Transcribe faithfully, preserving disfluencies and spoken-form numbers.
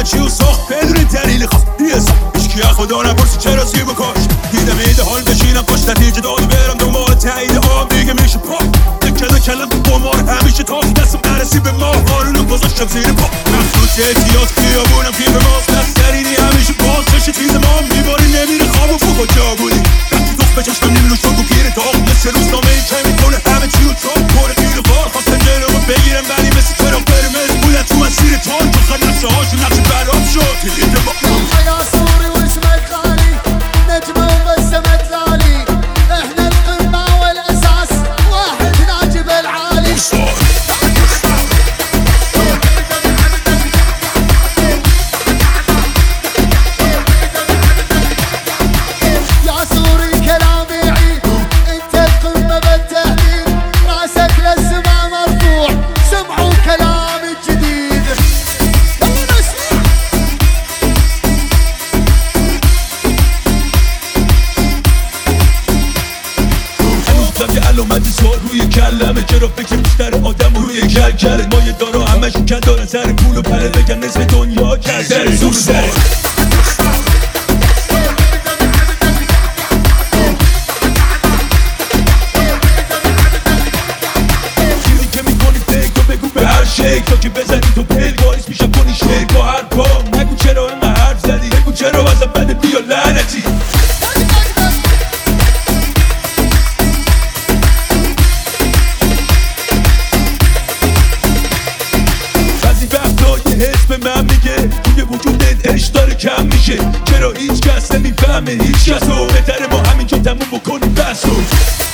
همه چی و ساخت بدون دلیل خاص یه ساخت هیچکی از خدا نپرسی چرا سی بکاش دیدم ایده حال بشینم پشت نتیجه داد برم دنبال تایید آب دیگه میشه پا دکه کلم تو قمار همیشه تاز دستم نرسی به ما حالونو گذاشتم زیر پا مخصوص احتیاط خیابونم کیف ماست نسترینی همیشه باز چشه چیز ما میباری نمیره خواب و فوق جا بودی وقتی دوست به چشمم نیمونو شد و گیره داغ مثل روزنامه ای که میکنه همه چی و چاپ کنه گیر بار خواستن جلومو بگیرم ولی مثل چراغ قرمز بودن تو مسیر تار چخر نقشه هاشون نقشه برام شد دیده با يا صوري واسمك غالي نجمة وبسمة لالي احنا القمة والاساس واحد ناجب العالي يا صوري كلامي عيد انت القمة بالتهديد راسك للسما مرفوع سمعوا كلامي الجديد که علامت سوال روی کلمه چرا فکر بیشتر آدم روی کل کله ما یه دارا همشون کل دارن سر پول و پله بگن نصف دنیا کل سر زور سر چیزی که میکنی فکر بگو به هر شکل تا که بزنی تو پل باعث میشه کنی شکل با هر پا نگو چرا اینقدر حرف زدی بگو چرا وزن بده بیا لعنتی به من میگه توی وجودت عشق داره کم میشه چرا هیچ کس نمیفهمه هیچ کس رو بهتره ما همینجا تموم بکنیم بسو